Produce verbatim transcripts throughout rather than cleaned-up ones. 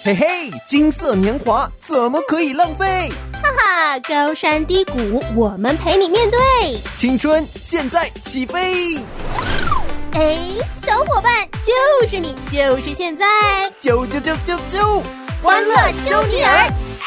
嘿嘿，金色年华怎么可以浪费？ 哈哈，高山低谷我们陪你面对， 青春现在起飞。 哎，小伙伴，就是你，就是现在， 啾啾啾啾啾， 欢乐揪尼尔，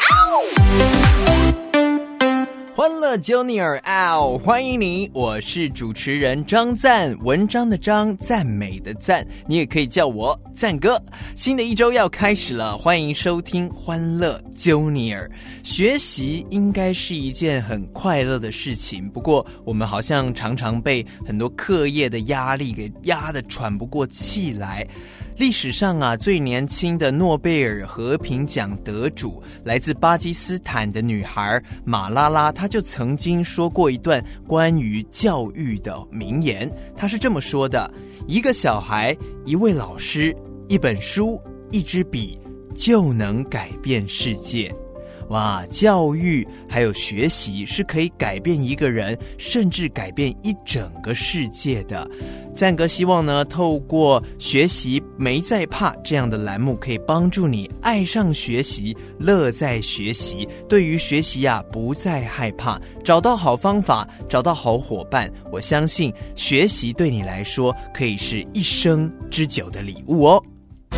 欢乐揪尼尔嗷！欢迎你，我是主持人张赞，文章的章，赞美的赞，你也可以叫我赞哥。新的一周要开始了，欢迎收听欢乐揪尼尔。学习应该是一件很快乐的事情，不过我们好像常常被很多课业的压力给压得喘不过气来。历史上啊，最年轻的诺贝尔和平奖得主，来自巴基斯坦的女孩马拉拉，她就曾经说过一段关于教育的名言。她是这么说的：一个小孩，一位老师，一本书，一支笔，就能改变世界。哇，教育还有学习是可以改变一个人，甚至改变一整个世界的。赞哥希望呢，透过学习没在怕这样的栏目，可以帮助你爱上学习，乐在学习，对于学习啊不再害怕，找到好方法，找到好伙伴。我相信学习对你来说可以是一生之久的礼物哦。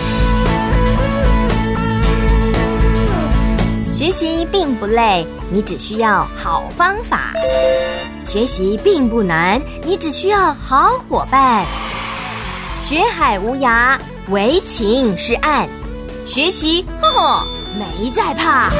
学习并不累，你只需要好方法；学习并不难，你只需要好伙伴。学海无涯，唯情是岸。学习，呵呵，没在怕。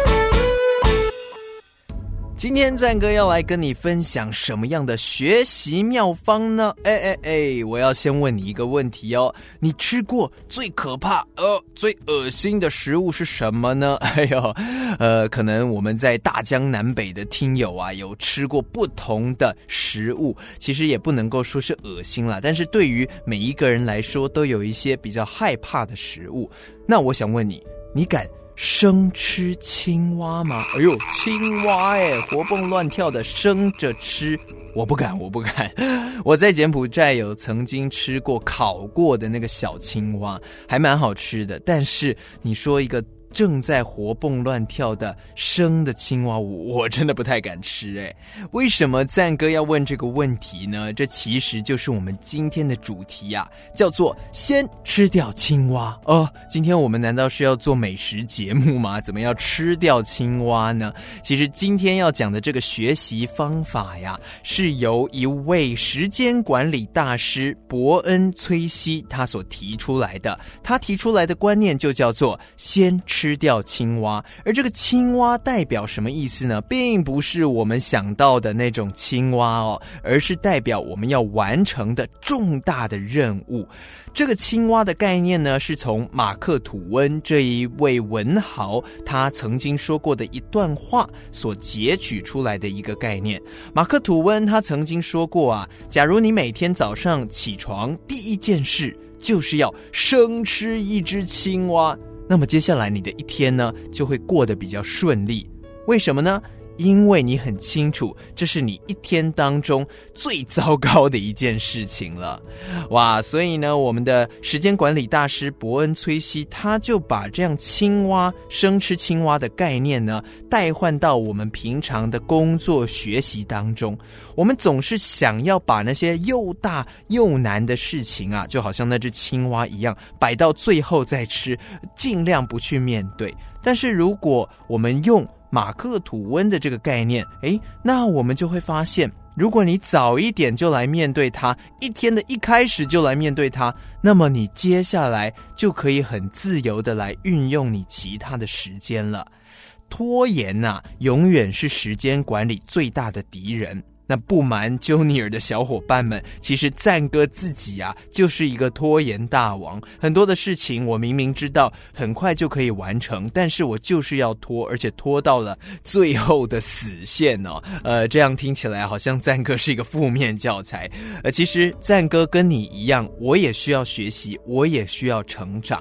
今天赞哥要来跟你分享什么样的学习妙方呢？哎哎哎，我要先问你一个问题哦，你吃过最可怕、呃最恶心的食物是什么呢？哎呦，呃，可能我们在大江南北的听友啊，有吃过不同的食物，其实也不能够说是恶心啦，但是对于每一个人来说，都有一些比较害怕的食物。那我想问你，你敢生吃青蛙吗？哎呦，青蛙哎，活蹦乱跳的生着吃，我不敢，我不敢。我在柬埔寨有曾经吃过烤过的那个小青蛙，还蛮好吃的。但是你说一个正在活蹦乱跳的生的青蛙，我真的不太敢吃诶。为什么赞哥要问这个问题呢？这其实就是我们今天的主题啊，叫做先吃掉青蛙哦。今天我们难道是要做美食节目吗？怎么要吃掉青蛙呢？其实今天要讲的这个学习方法呀，是由一位时间管理大师伯恩·崔西他所提出来的。他提出来的观念就叫做先吃吃掉青蛙。而这个青蛙代表什么意思呢？并不是我们想到的那种青蛙哦，而是代表我们要完成的重大的任务。这个青蛙的概念呢，是从马克·吐温这一位文豪他曾经说过的一段话所截取出来的一个概念。马克·吐温他曾经说过啊，假如你每天早上起床第一件事就是要生吃一只青蛙，那么接下来你的一天呢，就会过得比较顺利。为什么呢？因为你很清楚，这是你一天当中最糟糕的一件事情了。哇，所以呢，我们的时间管理大师伯恩·崔西，他就把这样青蛙生吃青蛙的概念呢，代换到我们平常的工作学习当中。我们总是想要把那些又大又难的事情啊，就好像那只青蛙一样，摆到最后再吃，尽量不去面对。但是如果我们用马克·吐温的这个概念，诶，那我们就会发现，如果你早一点就来面对它，一天的一开始就来面对它，那么你接下来就可以很自由的来运用你其他的时间了。拖延啊，永远是时间管理最大的敌人。那不瞒揪尼尔的小伙伴们，其实赞哥自己啊，就是一个拖延大王。很多的事情我明明知道很快就可以完成，但是我就是要拖，而且拖到了最后的死线哦。呃，这样听起来好像赞哥是一个负面教材。呃，其实赞哥跟你一样，我也需要学习，我也需要成长。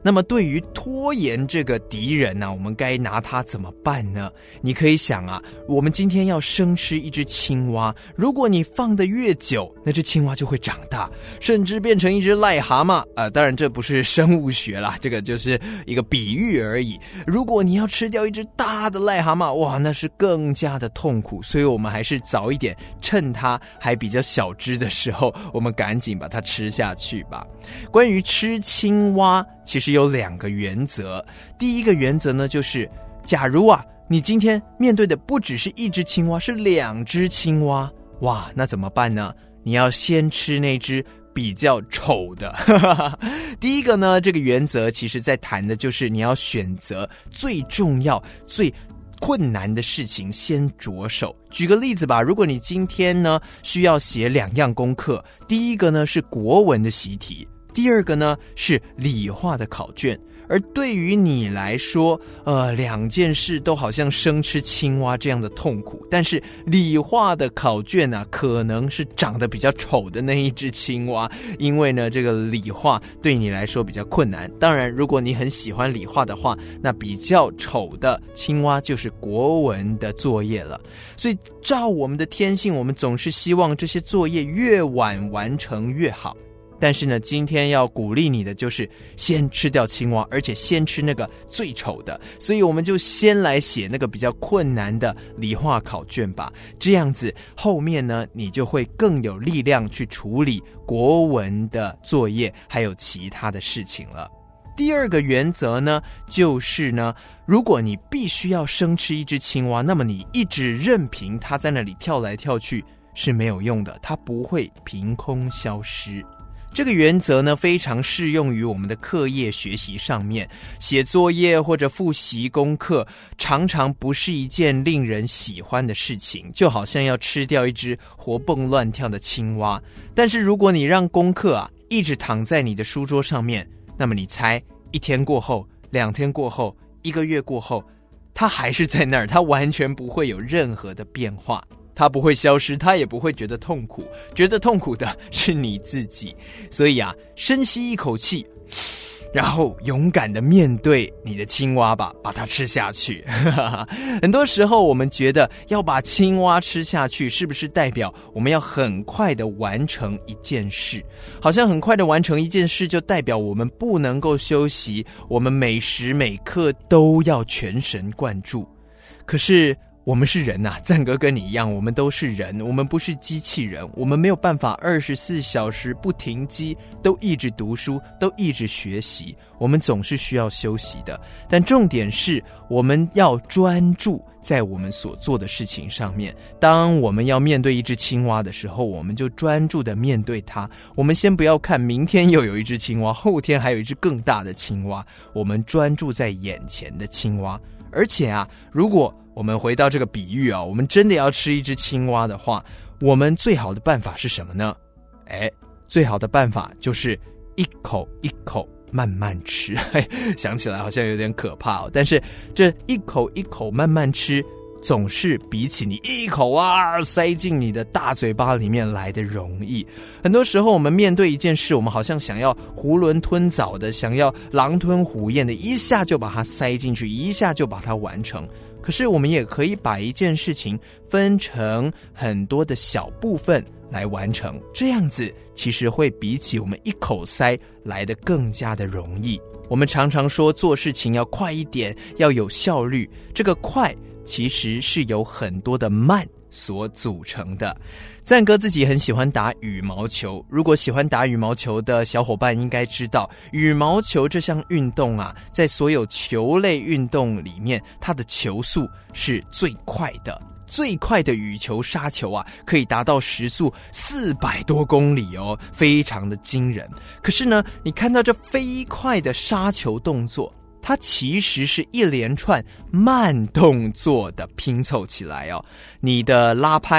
那么对于拖延这个敌人呢、啊，我们该拿它怎么办呢？你可以想啊，我们今天要生吃一只青蛙，如果你放得越久，那只青蛙就会长大，甚至变成一只癞蛤蟆。呃，当然这不是生物学啦，这个就是一个比喻而已。如果你要吃掉一只大的癞蛤蟆，哇，那是更加的痛苦。所以我们还是早一点，趁它还比较小只的时候，我们赶紧把它吃下去吧。关于吃青蛙，其实有两个原则。第一个原则呢，就是假如啊，你今天面对的不只是一只青蛙，是两只青蛙，哇，那怎么办呢？你要先吃那只比较丑的。第一个呢，这个原则其实在谈的就是你要选择最重要、最困难的事情先着手。举个例子吧，如果你今天呢需要写两样功课，第一个呢是国文的习题，第二个呢是理化的考卷。而对于你来说，呃，两件事都好像生吃青蛙这样的痛苦，但是理化的考卷啊，可能是长得比较丑的那一只青蛙，因为呢，这个理化对你来说比较困难。当然，如果你很喜欢理化的话，那比较丑的青蛙就是国文的作业了。所以，照我们的天性，我们总是希望这些作业越晚完成越好。但是呢，今天要鼓励你的就是先吃掉青蛙，而且先吃那个最丑的。所以我们就先来写那个比较困难的理化考卷吧。这样子后面呢，你就会更有力量去处理国文的作业，还有其他的事情了。第二个原则呢，就是呢，如果你必须要生吃一只青蛙，那么你一直任凭它在那里跳来跳去是没有用的，它不会凭空消失。这个原则呢，非常适用于我们的课业学习上面。写作业或者复习功课，常常不是一件令人喜欢的事情，就好像要吃掉一只活蹦乱跳的青蛙。但是如果你让功课啊一直躺在你的书桌上面，那么你猜，一天过后，两天过后，一个月过后，它还是在那儿，它完全不会有任何的变化。它不会消失，它也不会觉得痛苦，觉得痛苦的是你自己。所以啊，深吸一口气，然后勇敢的面对你的青蛙吧，把它吃下去。很多时候我们觉得要把青蛙吃下去，是不是代表我们要很快的完成一件事？好像很快的完成一件事就代表我们不能够休息，我们每时每刻都要全神贯注。可是我们是人啊，赞哥跟你一样，我们都是人，我们不是机器人，我们没有办法二十四小时不停机，都一直读书，都一直学习，我们总是需要休息的。但重点是我们要专注在我们所做的事情上面。当我们要面对一只青蛙的时候，我们就专注的面对它。我们先不要看明天又有一只青蛙，后天还有一只更大的青蛙，我们专注在眼前的青蛙。而且啊，如果我们回到这个比喻啊，我们真的要吃一只青蛙的话，我们最好的办法是什么呢？哎，最好的办法就是一口一口慢慢吃。想起来好像有点可怕哦，但是这一口一口慢慢吃，总是比起你一口啊塞进你的大嘴巴里面来的容易。很多时候我们面对一件事，我们好像想要囫囵吞枣的，想要狼吞虎咽的，一下就把它塞进去，一下就把它完成。可是我们也可以把一件事情分成很多的小部分来完成，这样子其实会比起我们一口塞来得更加的容易。我们常常说做事情要快一点，要有效率，这个快其实是有很多的慢所组成的。赞哥自己很喜欢打羽毛球，如果喜欢打羽毛球的小伙伴应该知道，羽毛球这项运动啊，在所有球类运动里面，它的球速是最快的。最快的羽球杀球啊，可以达到时速四百多公里哦，非常的惊人。可是呢，你看到这飞快的杀球动作，它其实是一连串慢动作的拼凑起来哦。你的拉拍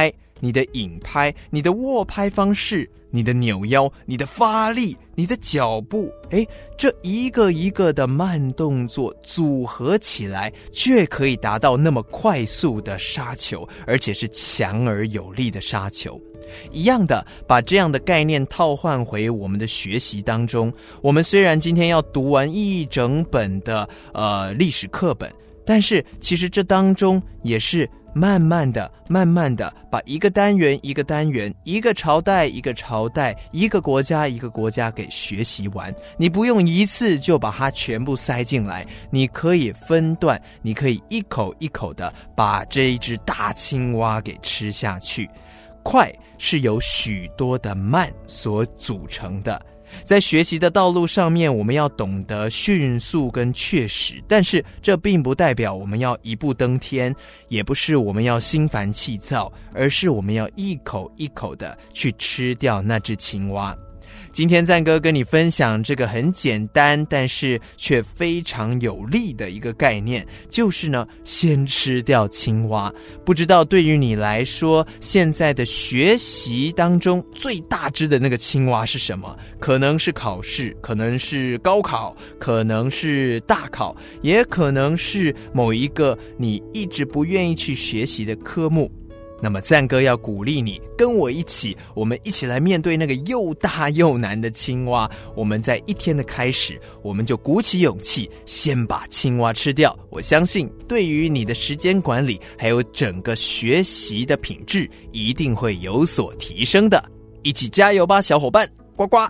你的引拍、你的握拍方式、你的扭腰、你的发力、你的脚步，诶，这一个一个的慢动作组合起来，却可以达到那么快速的杀球，而且是强而有力的杀球。一样的，把这样的概念套换回我们的学习当中。我们虽然今天要读完一整本的呃历史课本，但是其实这当中也是慢慢的慢慢的把一个单元一个单元，一个朝代一个朝代，一个国家一个国家给学习完。你不用一次就把它全部塞进来，你可以分段，你可以一口一口的把这一只大青蛙给吃下去。快是由许多的慢所组成的，在学习的道路上面，我们要懂得迅速跟确实，但是这并不代表我们要一步登天，也不是我们要心烦气躁，而是我们要一口一口的去吃掉那只青蛙。今天赞哥跟你分享这个很简单但是却非常有力的一个概念，就是呢，先吃掉青蛙。不知道对于你来说，现在的学习当中最大只的那个青蛙是什么？可能是考试，可能是高考，可能是大考，也可能是某一个你一直不愿意去学习的科目。那么赞哥要鼓励你跟我一起，我们一起来面对那个又大又难的青蛙。我们在一天的开始，我们就鼓起勇气先把青蛙吃掉。我相信对于你的时间管理还有整个学习的品质一定会有所提升的。一起加油吧，小伙伴，呱呱。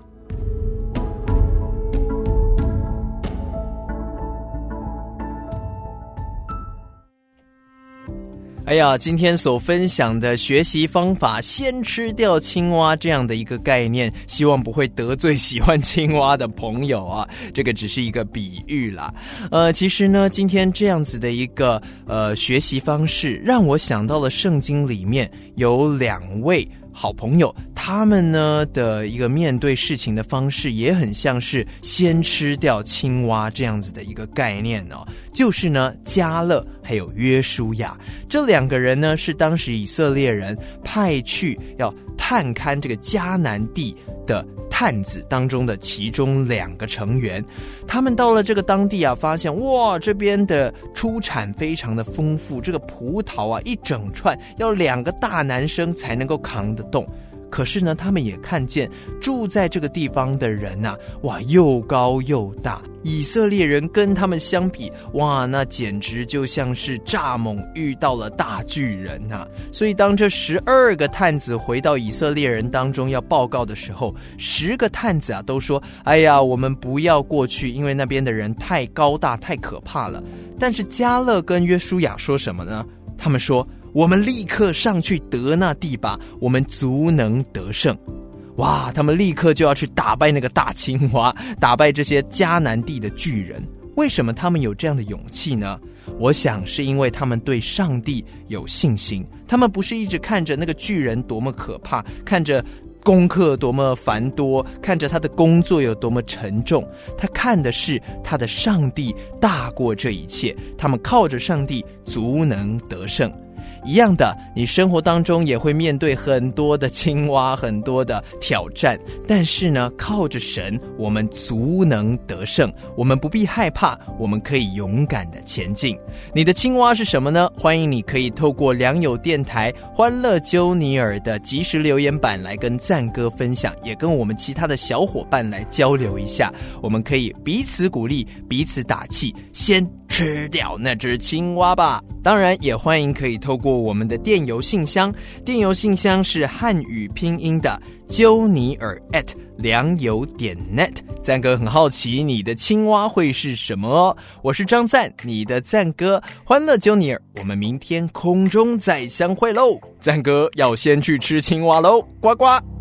哎呀，今天所分享的学习方法，先吃掉青蛙这样的一个概念，希望不会得罪喜欢青蛙的朋友啊。这个只是一个比喻啦。呃，其实呢，今天这样子的一个呃学习方式，让我想到了圣经里面有两位好朋友，他们呢的一个面对事情的方式也很像是先吃掉青蛙这样子的一个概念哦。就是呢，迦勒还有约书亚这两个人呢，是当时以色列人派去要探勘这个迦南地的探子当中的其中两个成员。他们到了这个当地啊，发现哇，这边的出产非常的丰富，这个葡萄啊一整串要两个大男生才能够扛得动。可是呢，他们也看见住在这个地方的人啊，哇，又高又大，以色列人跟他们相比，哇，那简直就像是蚱蜢遇到了大巨人啊。所以当这十二个探子回到以色列人当中要报告的时候，十个探子啊都说，哎呀，我们不要过去，因为那边的人太高大太可怕了。但是迦勒跟约书亚说什么呢？他们说，我们立刻上去得那地吧，我们足能得胜。哇，他们立刻就要去打败那个大青蛙，打败这些迦南地的巨人。为什么他们有这样的勇气呢？我想是因为他们对上帝有信心，他们不是一直看着那个巨人多么可怕，看着功课多么繁多，看着他的工作有多么沉重，他看的是他的上帝大过这一切，他们靠着上帝足能得胜。一样的，你生活当中也会面对很多的青蛙，很多的挑战，但是呢，靠着神，我们足能得胜，我们不必害怕，我们可以勇敢的前进。你的青蛙是什么呢？欢迎你可以透过良友电台欢乐揪尼尔的即时留言板来跟赞哥分享，也跟我们其他的小伙伴来交流一下，我们可以彼此鼓励，彼此打气，先吃掉那只青蛙吧。当然也欢迎可以透过我们的电邮信箱，电邮信箱是汉语拼音的揪尼尔 at 良友点 net。 赞哥很好奇你的青蛙会是什么哦。我是张赞，你的赞哥，欢乐揪尼尔，我们明天空中再相会喽。赞哥要先去吃青蛙喽，呱呱。